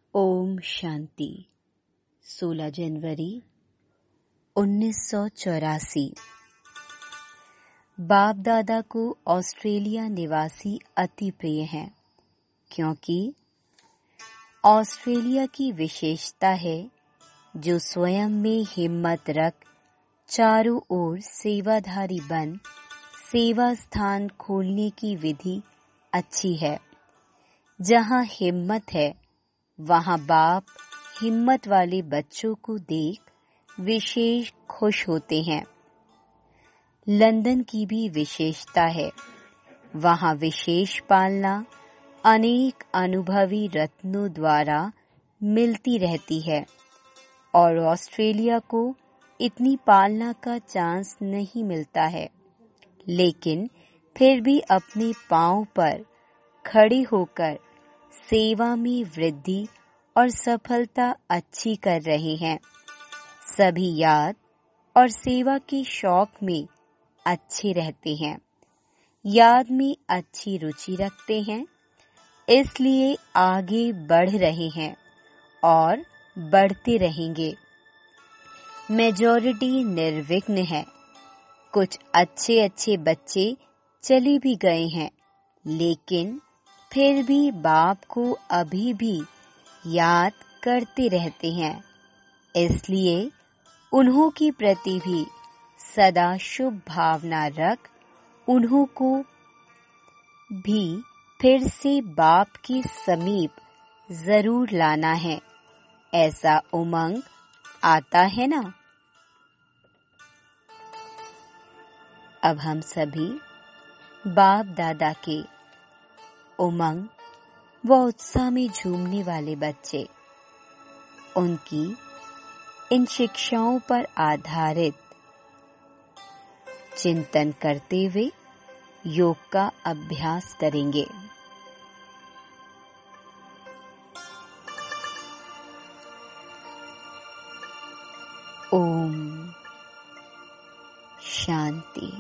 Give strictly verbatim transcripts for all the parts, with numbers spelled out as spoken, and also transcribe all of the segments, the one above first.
ओम शांति। सोलह जनवरी उन्नीस सौ चौरासी। बाप दादा को ऑस्ट्रेलिया निवासी अति प्रिय हैं, क्योंकि ऑस्ट्रेलिया की विशेषता है जो स्वयं में हिम्मत रख चारों ओर सेवाधारी बन सेवा स्थान खोलने की विधि अच्छी है। जहाँ हिम्मत है वहाँ बाप हिम्मत वाले बच्चों को देख विशेष खुश होते हैं। लंदन की भी विशेषता है, वहाँ विशेष पालना अनेक अनुभवी रत्नों द्वारा मिलती रहती है और ऑस्ट्रेलिया को इतनी पालना का चांस नहीं मिलता है, लेकिन फिर भी अपने पांव पर खड़े होकर सेवा में वृद्धि और सफलता अच्छी कर रहे हैं। सभी याद और सेवा के शौक में अच्छे रहते हैं, याद में अच्छी रुचि रखते हैं, इसलिए आगे बढ़ रहे हैं और बढ़ते रहेंगे। मेजॉरिटी निर्विघ्न है। कुछ अच्छे अच्छे बच्चे चले भी गए हैं, लेकिन फिर भी बाप को अभी भी याद करते रहते हैं, इसलिए उन्हों के प्रति भी सदा शुभ भावना रख उन्हों को भी फिर से बाप के समीप जरूर लाना है। ऐसा उमंग आता है ना। अब हम सभी बाप दादा के उमंग व उत्साह में झूमने वाले बच्चे, उनकी इन शिक्षाओं पर आधारित चिंतन करते हुए योग का अभ्यास करेंगे। ओम शांति।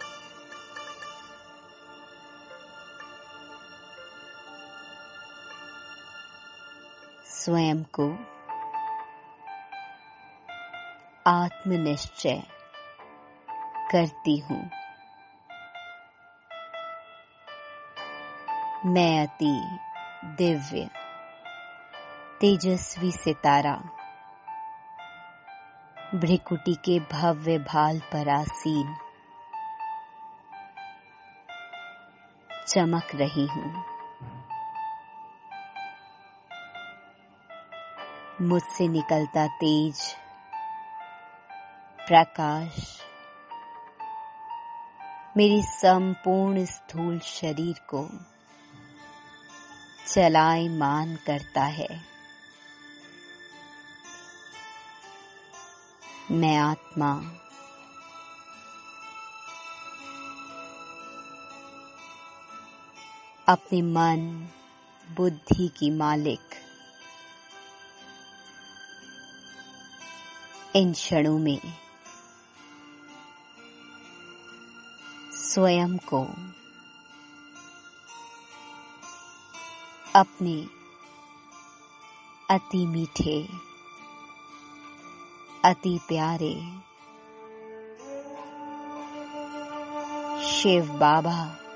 स्वयं को आत्मनिश्चय करती हूँ। मैं अति दिव्य तेजस्वी सितारा भ्रिकुटी के भव्य भाल पर आसीन चमक रही हूँ। मुझसे निकलता तेज प्रकाश मेरी संपूर्ण स्थूल शरीर को चलायमान करता है। मैं आत्मा अपने मन बुद्धि की मालिक इन क्षणों में स्वयं को अपने अति मीठे अति प्यारे शिव बाबा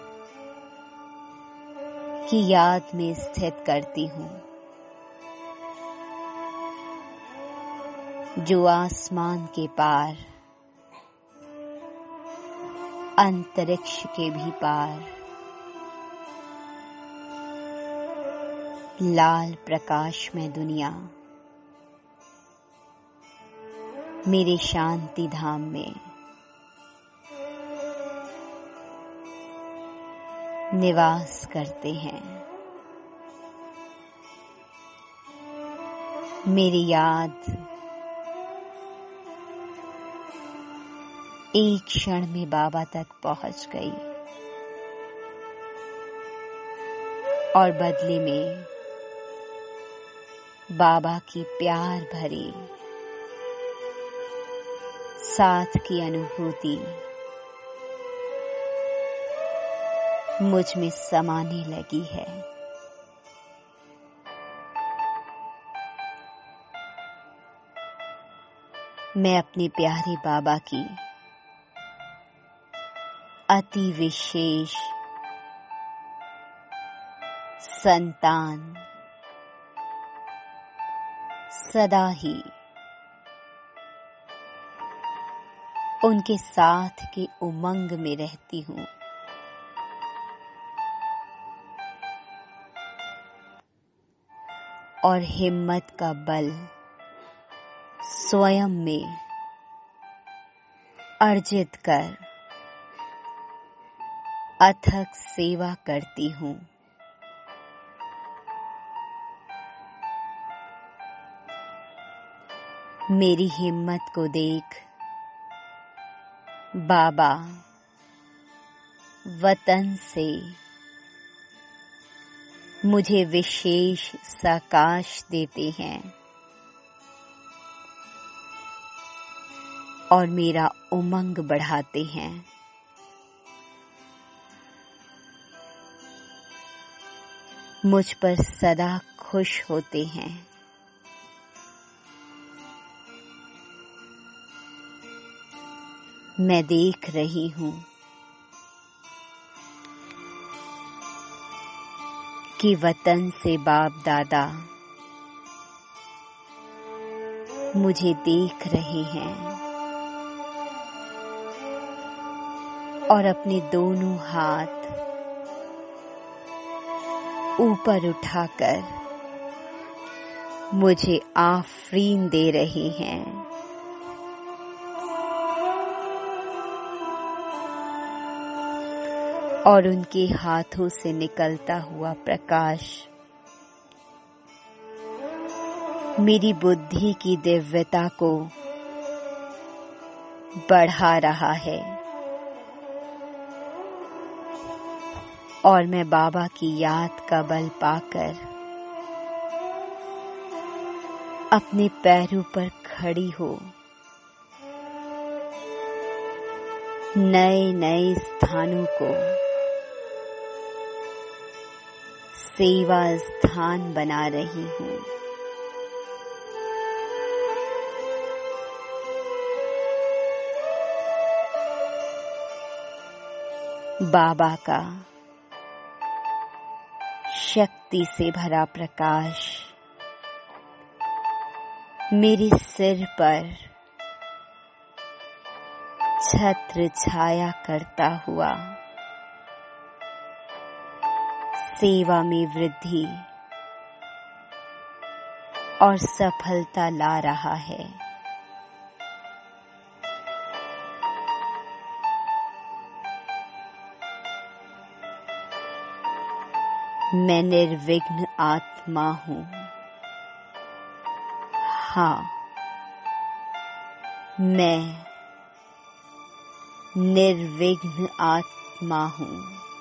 की याद में स्थित करती हूँ, जो आसमान के पार अंतरिक्ष के भी पार लाल प्रकाश में दुनिया मेरे शांति धाम में निवास करते हैं। मेरी याद एक क्षण में बाबा तक पहुंच गई और बदले में बाबा की प्यार भरी साथ की अनुभूति मुझ में समाने लगी है। मैं अपने प्यारे बाबा की अति विशेष संतान सदा ही उनके साथ के उमंग में रहती हूँ। और हिम्मत का बल स्वयं में अर्जित कर अथक सेवा करती हूँ। मेरी हिम्मत को देख बाबा वतन से मुझे विशेष साकाश देते हैं और मेरा उमंग बढ़ाते हैं। मुझ पर सदा खुश होते हैं। मैं देख रही हूँ कि वतन से बाप दादा मुझे देख रहे हैं और अपने दोनों हाथ ऊपर उठाकर मुझे आफरीन दे रहे हैं। और उनके हाथों से निकलता हुआ प्रकाश मेरी बुद्धि की दिव्यता को बढ़ा रहा है और मैं बाबा की याद का बल पाकर अपने पैरों पर खड़ी हो नए नए स्थानों को सेवा स्थान बना रही हूँ। बाबा का शक्ति से भरा प्रकाश मेरे सिर पर छत्र छाया करता हुआ सेवा में वृद्धि और सफलता ला रहा है। मैं निर्विघ्न आत्मा हूँ। हाँ, मैं निर्विघ्न आत्मा हूँ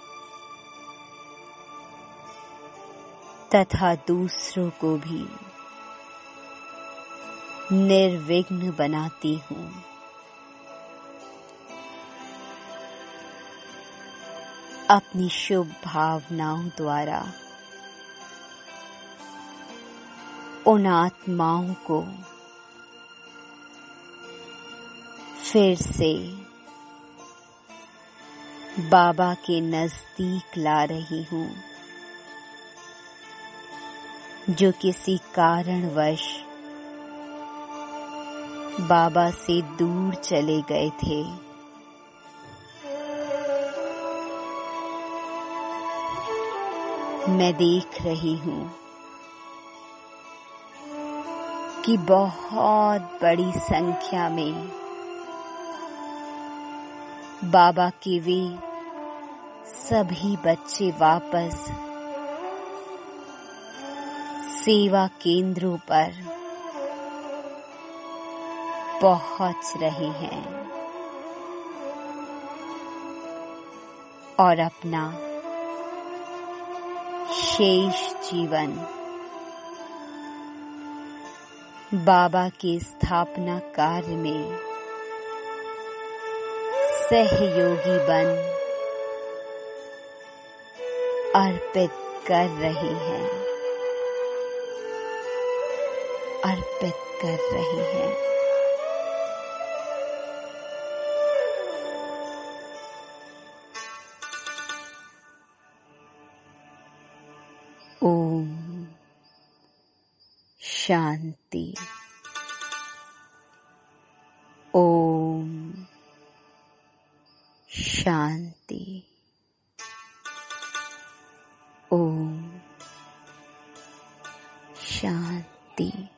तथा दूसरों को भी निर्विघ्न बनाती हूँ। अपनी शुभ भावनाओं द्वारा उन आत्माओं को फिर से बाबा के नजदीक ला रही हूँ, जो किसी कारणवश बाबा से दूर चले गए थे। मैं देख रही हूँ कि बहुत बड़ी संख्या में बाबा के वे सभी बच्चे वापस सेवा केंद्रों पर पहुंच रहे हैं और अपना शेष जीवन बाबा के स्थापना कार्य में सहयोगी बन अर्पित कर रही हैं, अर्पित कर रही हैं। शांति। ओम शांति। ओम शांति।